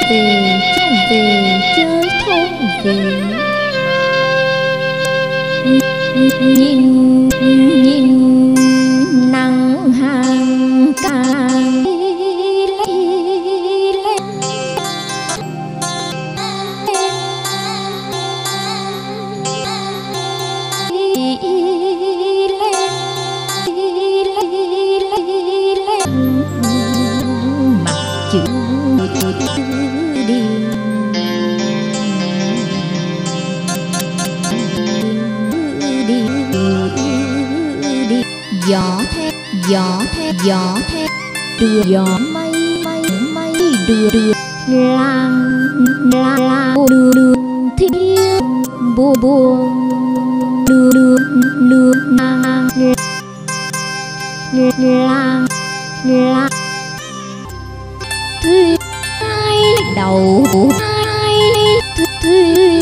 về chơi thôn về. Nhìn nhìn nắng hàng càng mặt chữ đi gió thét gió thét đưa gió mây đưa lang đưa thiên buồn đưa lang thứ hai đầu hai thứ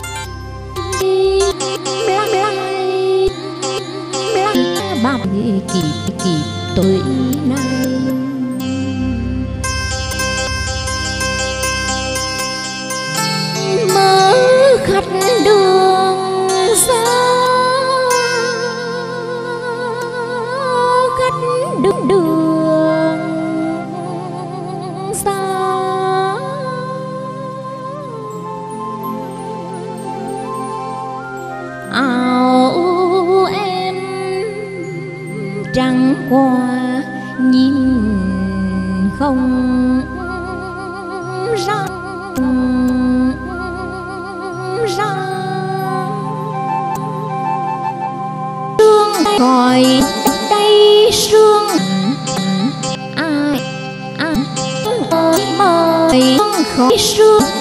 ba kịp tuổi nay mơ khách đường xa khách đường xa áo em trăng qua nhìn không ra sương khỏi đây sương ai ơi mời khỏi sương